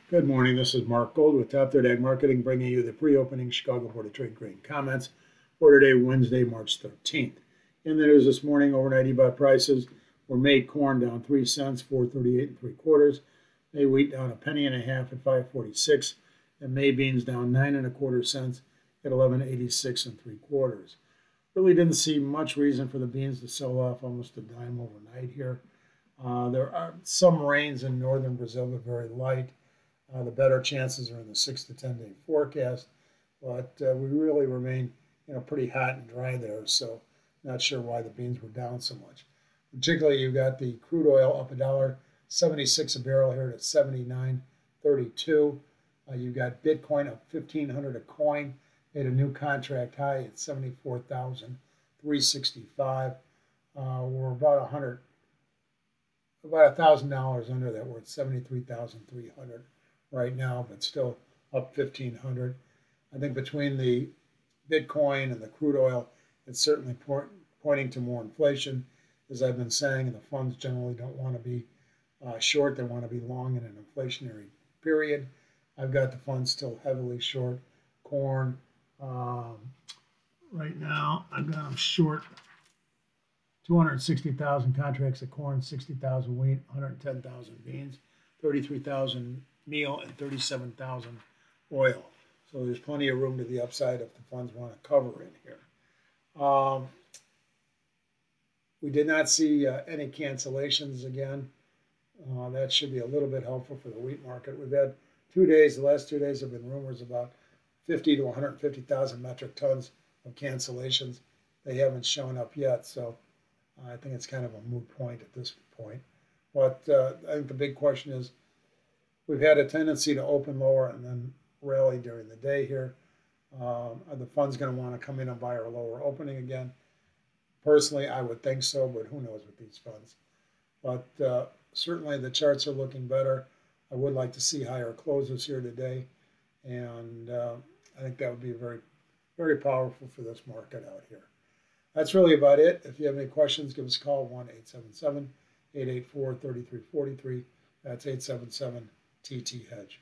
Good morning. This is Mark Gold with Top Third Ag Marketing, bringing you the pre-opening Chicago Board of Trade grain comments for today, Wednesday, March 13th. In the news this morning, overnight EBOT prices were May corn down 3 cents, 4.38 and 3/4. May wheat down a penny and a half at 5.46, and May beans down 9 1/4 cents at 11.86 and 3/4. Really didn't see much reason for the beans to sell off almost a dime overnight here. There are some rains in northern Brazil, but very light. The better chances are in the 6 to 10 day forecast, but we really remain, pretty hot and dry there. So, not sure why the beans were down so much. Particularly, you've got the crude oil up $1.76 a barrel here to 79.32. You've got Bitcoin up 1,500 a coin, made a new contract high at 74,365. We're about $1,000 under that. We're at 73,300 right now, but still up 1,500. I think between the Bitcoin and the crude oil, it's certainly pointing to more inflation. As I've been saying, the funds generally don't want to be short. They want to be long in an inflationary period. I've got the funds still heavily short corn. Right now, I've got them short 260,000 contracts of corn, 60,000 wheat, 110,000 beans, 33,000 meal, and 37,000 oil. So there's plenty of room to the upside if the funds want to cover in here. We did not see any cancellations again. That should be a little bit helpful for the wheat market. We've had 2 days. The last 2 days have been rumors about 50 to 150,000 metric tons of cancellations. They haven't shown up yet, so I think it's kind of a moot point at this point. But I think the big question is, we've had a tendency to open lower and then rally during the day here. Are the funds going to want to come in and buy our lower opening again? Personally, I would think so, but who knows with these funds. But certainly the charts are looking better. I would like to see higher closes here today, and I think that would be very, very powerful for this market out here. That's really about it. If you have any questions, give us a call, 1-877-884-3343. That's 877-TT-HEDGE.